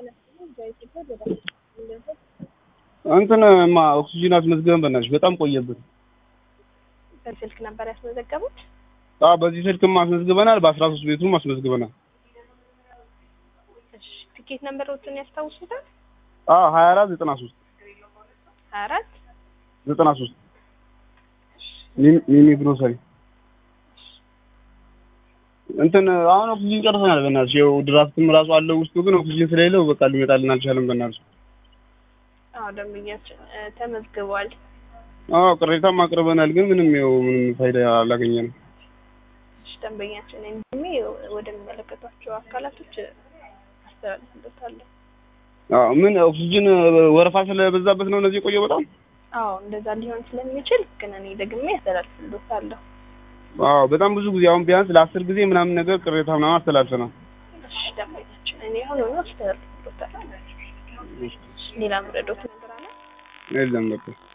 እንትንማ ኦክሲጅን አስመዝግበን በእናትሽ በጣም ቆየብን። በስልክ ነበር ያስመዘገቡት? በዚህ ስልክም አስመዝግበናል፣ በ13 ቤቱም አስመዝግበናል። እሺ ትኬት ነምበሮቹን ያስታውሱታል? 24 93 24 93 ሚሚ ግሮሰሪ እንትን አሁን ኦክሲጅን ጨርሰናል። በእናትሽ ያው ድራፍትም ራሱ አለው ውስጡ ግን ኦክሲጅን ስለሌለው በቃ ሊመጣልን አልቻለም። በእናትሽ ደንበኛችን ተመዝግቧል። ቅሬታም አቅርበናል ግን ምንም ፋይዳ አላገኘንም። እሺ ደንበኛችን እንደሚ ወደሚመለከቷቸው አካላቶች አስተላልፍልዎታለሁ። ምን ኦክሲጅን ወረፋ ስለበዛበት ነው እነዚህ ቆየው በጣም? እንደዛ ሊሆን ስለሚችል ግን እኔ ደግሜ አስተላልፍልዎታለሁ። በጣም ብዙ ጊዜ አሁን ቢያንስ ለ10 ጊዜ ምናምን ነገር ቅሬታ ምናምን አስተላልፈናል። እሺ ደንበኛችን እኔ አሁን አስተላልፍልዎታለሁ። ሌላ ምረዶት ነገር አለ? የለም በቃ